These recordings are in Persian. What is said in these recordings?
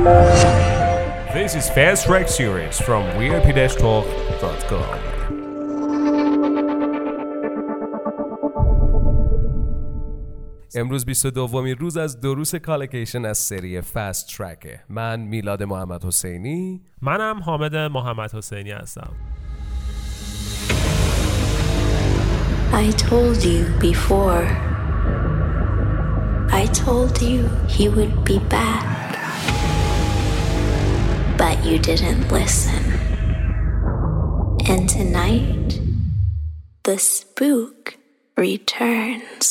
This is Fast Track Series from VIPDashTalk.com. امروز 22مین روز از دروس کالوکیشن از سری فست ترکه. من میلاد محمد حسینی. منم حامد محمد حسینی هستم. I told you before. I told you he would be back. But you didn't listen. And tonight, the spook returns.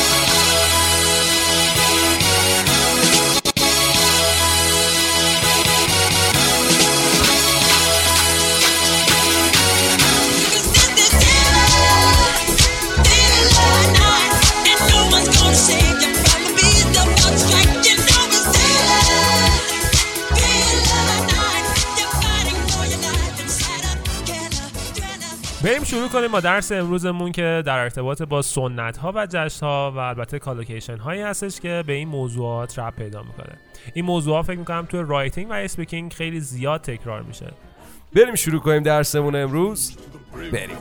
بریم شروع کنیم با درس امروزمون که در ارتباط با سنت ها و جشن ها و البته کالوکیشن هایی هستش که به این موضوعات ربط پیدا میکنه. این موضوعات فکر میکنم توی رایتینگ و اسپیکینگ خیلی زیاد تکرار میشه. بریم شروع کنیم درسمون امروز. بریم.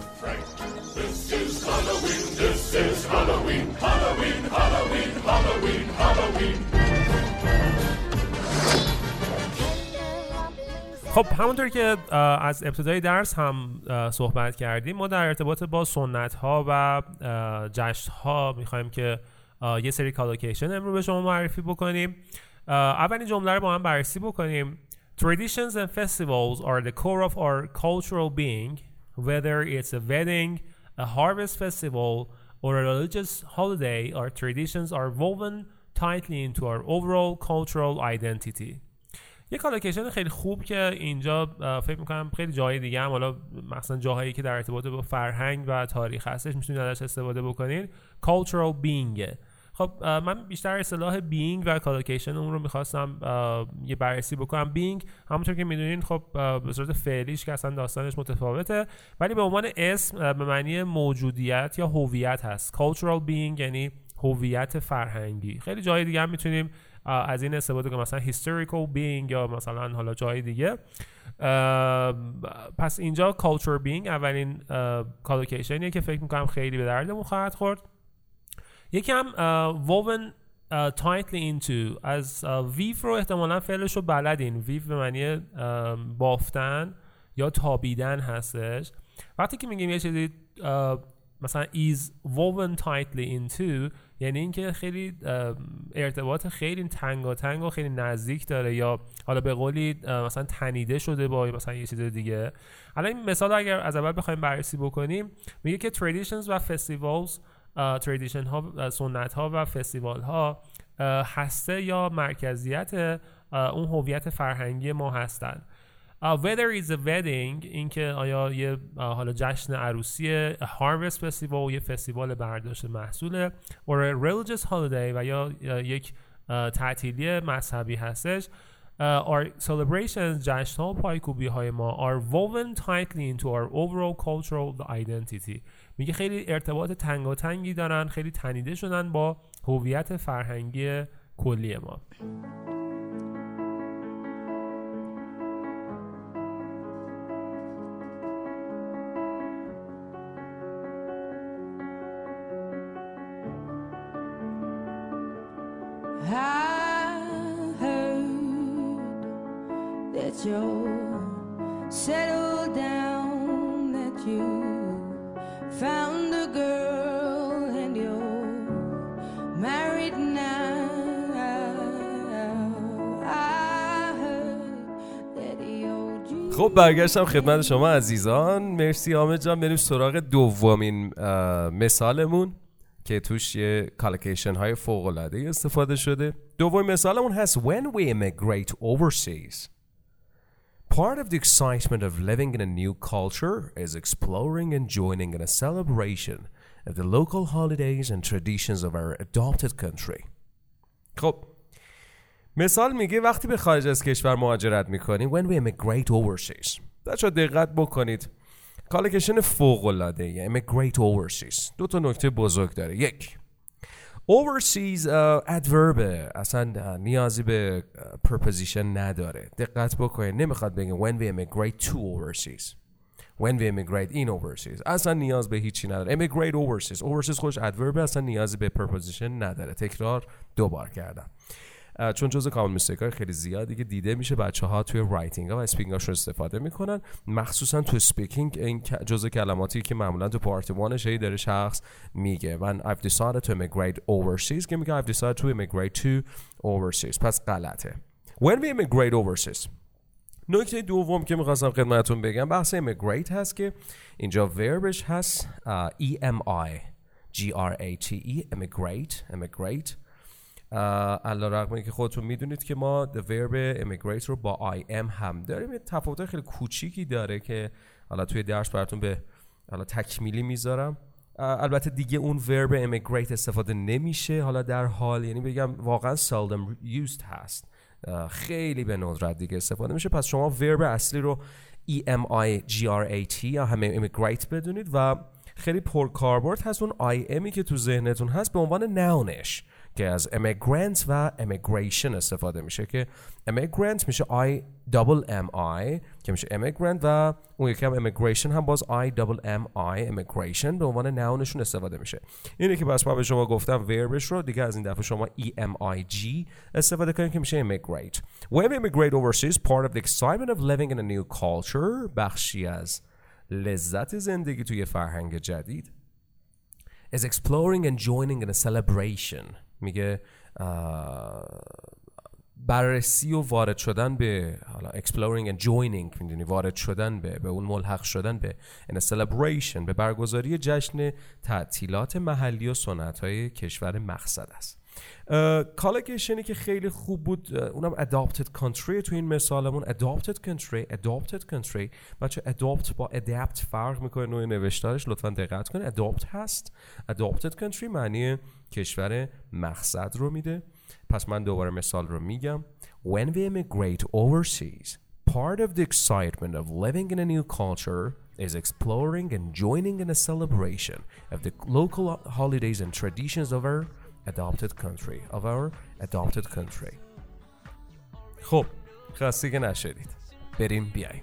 خب همونطور که از ابتدای درس هم صحبت کردیم، ما در ارتباط با سنت ها و جشن ها میخوایم که یه سری کالوکیشن امروز به شما معرفی بکنیم. اولین جمله رو با هم بررسی بکنیم. Traditions and festivals are the core of our cultural being, whether it's a wedding, a harvest festival, or a religious holiday. Our traditions are woven tightly into our overall cultural identity. یه کالوکیشن خیلی خوب که اینجا فکر میکنم خیلی جای دیگه هم، حالا مثلا جاهایی که در ارتباط با فرهنگ و تاریخ هستش میتونید ازش استفاده بکنید، cultural being. خب من بیشتر اصطلاح being و کالوکیشن اون رو میخواستم یه بررسی بکنم. being همونطور که میدونین خب به صورت فعلیش که اصلا داستانش متفاوته، ولی به عنوان اسم به معنی موجودیت یا هویت هست. cultural being یعنی هویت فرهنگی. خیلی جای دیگه هم میتونیم از این استفاده کنیم، مثلا historical being یا مثلا حالا جای دیگه. پس اینجا culture being اولین کالوکیشنیه که فکر میکنم خیلی به دردمون خواهد خورد. یکی هم woven tightly into، از weave رو احتمالا فعلش رو بلدین. weave به معنی بافتن یا تابیدن هستش. وقتی که میگیم یه چیزی مثلا is woven tightly into، یعنی اینکه خیلی ارتباط خیلی تنگاتنگ و خیلی نزدیک داره، یا حالا به قولی مثلا تنیده شده با مثلا یه چیز دیگه. حالا این مثال اگر از اول بخوایم بررسی بکنیم، میگه که traditions و festivals، tradition ها، سنت ها و فستیوال ها هسته یا مرکزیت اون هویت فرهنگی ما هستن. whether it's a wedding، اینکه آیا یه حالا جشن عروسی، a harvest festival یه فستیوال برداشت محصوله، or a religious holiday و یا یک تعطیلی مذهبی هستش. our celebrations، جشن ها و پایکوبی های ما are woven tightly into our overall cultural identity. میگه خیلی ارتباط تنگاتنگی دارن، خیلی تنیده شدن با هویت فرهنگی کلی ما. You're settled down, that you found a girl and you're married now. I heard that he owed you. خب برگشتم خدمت شما عزیزان. مرسی حامد جان. بریم سراغ دومین مثالمون که توش یه کالوکیشن های فوق العاده استفاده شده. دومین مثالمون هست when we immigrate overseas. Part of the excitement of living in a new culture is exploring and joining in a celebration of the local holidays and traditions of our adopted country. خب مثال میگه وقتی به خارج از کشور مهاجرت میکنیم when we immigrate overseas. بچه‌ها دقت بکنید، کالوکیشن فوق العاده immigrate overseas دو تا نکته بزرگ داره. یک، overseas adverb اصلا نیازی به preposition نداره. دقت بکنید، نمیخواد بگه when we immigrate to overseas، when we immigrate in overseas، اصلا نیاز به هیچی نداره. immigrate overseas خودش adverb، اصلا نیازی به preposition نداره. تکرار دوبار کردم چون جزء کامن میستیک های خیلی زیادی که دیده میشه بچه ها توی رایتینگ ها و اسپیکینگ هاشون استفاده میکنن، مخصوصا تو اسپیکینگ. این جزء کلماتی که معمولا تو پارت 1 هی داره شخص میگه من I've decided to immigrate overseas که میگه I've decided to immigrate to overseas، پس غلطه. when we immigrate overseas. نکته دوم که میخواستم خدمتتون بگم بحث immigrate هست که اینجا وربش هست E-M-I-G-R-A-T-E immigrate. علیرغم اینکه خودتون میدونید که ما the verb immigrate رو با I am هم داریم، یه تفاوت خیلی کوچیکی داره که حالا توی درس براتون به حالا تکمیلی میذارم. البته دیگه اون verb immigrate استفاده نمیشه حالا در حال، یعنی بگم واقعا seldom used هست، خیلی به ندرت دیگه استفاده میشه. پس شما verb اصلی رو E-M-I-G-R-A-T یا همه immigrate بدونید و خیلی پرکاربرد هست اون I am'i که تو ذهنتون هست به عنوان ناونش که از immigrant و immigration استفاده میشه که immigrant میشه I-double-M-I که میشه immigrant و اون یکی هم immigration هم باز I-double-M-I immigration به عنوان ناونشون استفاده میشه. اینه که بس ما به شما گفتم وربش رو دیگه از این دفعه شما E-M-I-G استفاده کنید که میشه immigrate. When we immigrate overseas, part of the excitement of living in a new culture، بخشی از لذت زندگی توی فرهنگ جدید is exploring and joining in a celebration. میگه بررسی و وارد شدن به حالا exploring and joining، میدونی وارد شدن به اون ملحق شدن به in a celebration، به برگزاری جشن تعطیلات محلی و سنت‌های کشور مقصد است. کالوکیشنی که خیلی خوب بود اونم adopted country تو این مثالمون. adopted country بچه adopt با adapt فرق میکنه نوع نوشتارش، لطفا دقت کنید. adopt هست، adopted country معنی کشور مقصد رو میده. پس من دوباره مثال رو میگم. when we immigrate overseas, part of the excitement of living in a new culture is exploring and joining in a celebration of the local holidays and traditions of our adopted country. خب خسته که نشدید، بریم بیاییم.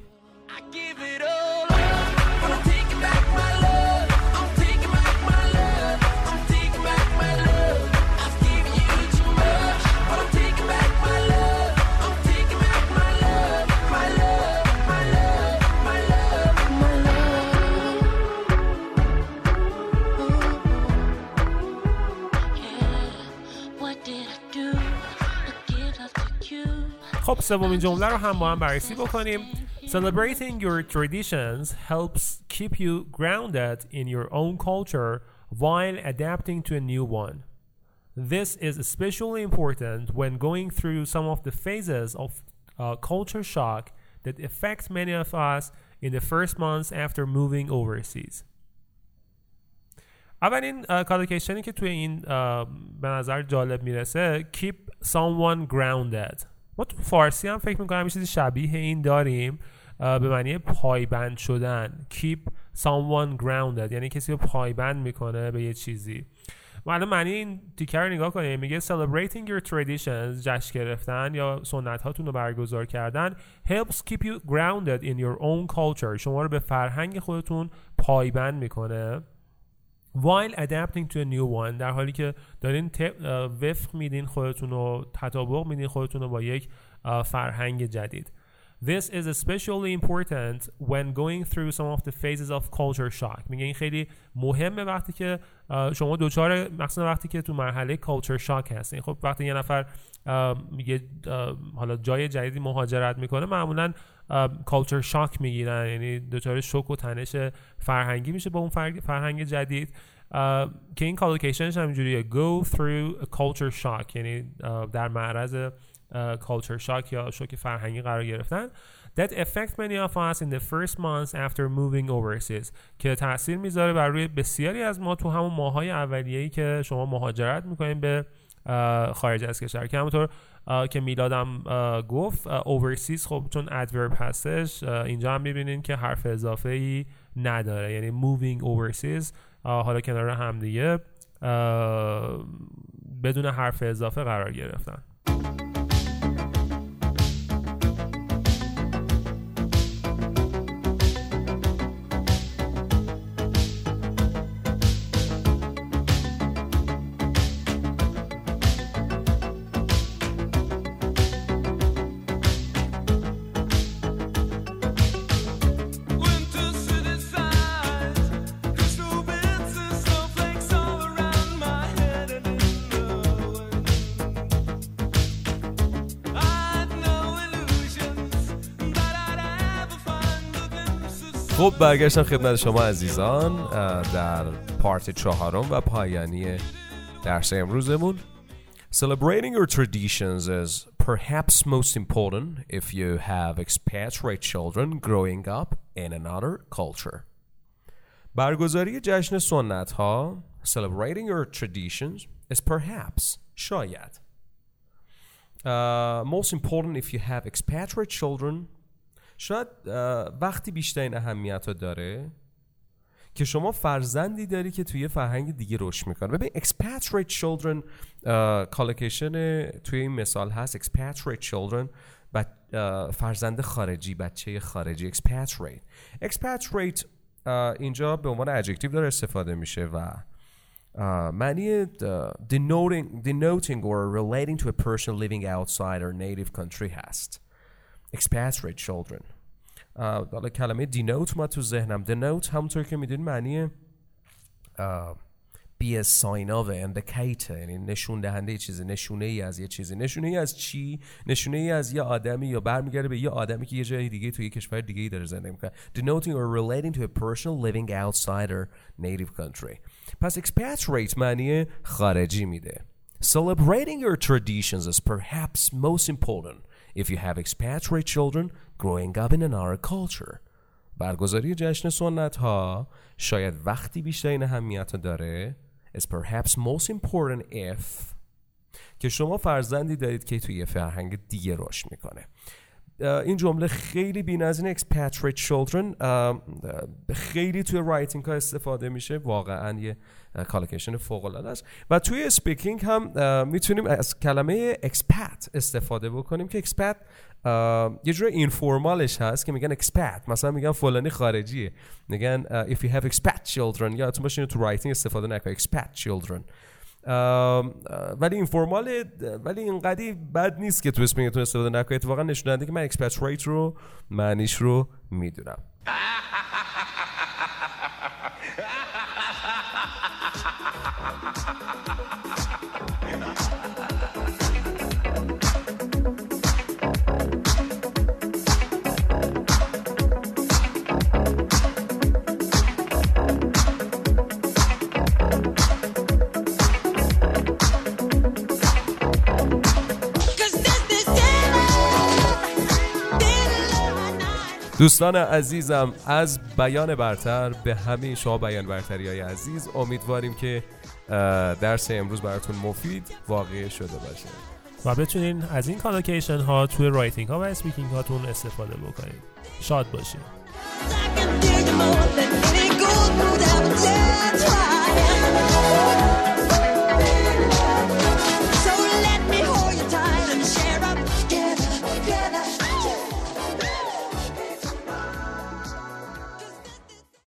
خب سومین جمله رو هم با هم بررسی بکنیم. Celebrating your traditions helps keep you grounded in your own culture while adapting to a new one. This is especially important when going through some of the phases of culture shock that affect many of us in the first months after moving overseas. اولین کالوکیشنی که توی این به نظر جالب میرسه keep someone grounded. ما تو فارسی هم فکر میکنم یه چیزی شبیه این داریم به معنی پایبند شدن. keep someone grounded یعنی کسی رو پایبند میکنه به یه چیزی. ما الان معنی این تیکه رو نگاه کنیم، میگه celebrating your traditions، جشن گرفتن یا سنت هاتون رو برگزار کردن helps keep you grounded in your own culture، شما رو به فرهنگ خودتون پایبند میکنه while adapting to a new one، در حالی که دارین وفق میدین خودتون رو، تطابق میدین خودتون رو با یک فرهنگ جدید. This is especially important when going through some of the phases of culture shock. میگه این خیلی مهمه وقتی که شما دوچار، مثلا وقتی که تو مرحله culture shock هستین. خب وقتی یه نفر میگه حالا جای جدیدی مهاجرت میکنه معمولا culture shock میگیرن، یعنی دوچار شوک و تنش فرهنگی میشه با اون فرهنگ جدید که این کالوکیشنش همینجوریه go through a culture shock، یعنی در معرض culture shock یا شوک فرهنگی قرار گرفتن. That affect many of us in the first months after moving overseas، که تأثیر میذاره بر روی بسیاری از ما تو همون ماهای اولیه‌ای که شما مهاجرت میکنین به خارج از کشور. که همونطور که میلادم گفت overseas خب چون adverb هستش اینجا هم میبینین که حرف اضافه‌ای نداره، یعنی moving overseas حالا کنار هم دیگه بدون حرف اضافه قرار گرفتن. خب برگشتم خدمت شما عزیزان در پارت 4 و پایانی درس امروزمون. Celebrating your traditions is perhaps most important if you have expatriate children growing up in another culture. برگزاری جشن سنت ها Celebrating your traditions is perhaps شاید most important if you have expatriate children شاید وقتی بیشترین اهمیت رو داره که شما فرزندی داری که توی فرهنگ دیگه رشد میکنه. ببین expatriate children کالوکیشن توی این مثال هست expatriate children فرزند خارجی، بچه خارجی. expatriate اینجا به عنوان adjective داره استفاده میشه و معنی denoting or relating to a person living outside their native country هست. expatriate children. حالا کلمه denote ما تو ذهنم. denote همونطور که میدونید معنی be a sign of indicate، یعنی نشون دهنده چیزی، نشونه ای از یه چیزی. نشونه ای از چی؟ نشونه ای از یه آدمی یا برمیگرده به یه آدمی که یه جای دیگه توی یه کشور دیگه ای داره زندگی میکنه. denoting or relating to a person living outside their native country. پس expatriate معنی خارجی میده. Celebrating your traditions is perhaps most important if you have expatriate children growing up in another culture. برگزاری جشن سنت ها شاید وقتی بیشترین اهمیت داره is perhaps most important if که شما فرزندی دارید که توی یه فرهنگ دیگه رشد میکنه. این جمله خیلی بی‌نظیر expatriate children خیلی توی رایتینگ ها استفاده میشه، واقعا یه کالوکیشن فوق العاده است و توی اسپیکینگ هم میتونیم از کلمه expat استفاده بکنیم که expat یه جور اینفورمالش هست که میگن expat، مثلا میگن فلانی خارجیه، میگن if you have expat children، یا تو باشین تو رایتینگ استفاده نکنید expat children. ولی اینفورمال، ولی اینقدی بد نیست که تو اسپیکینگتون استفاده نکنید. واقعا نشون دهنده که من expatriate رو معنیش رو میدونم. دوستان عزیزم، از بیان برتر به همه شما بیان برتری های عزیز، امیدواریم که درس امروز براتون مفید واقع شده باشه و بتونین از این کالوکیشن ها توی رایتینگ ها و اسپیکینگ هاتون استفاده بکنید. شاد باشید.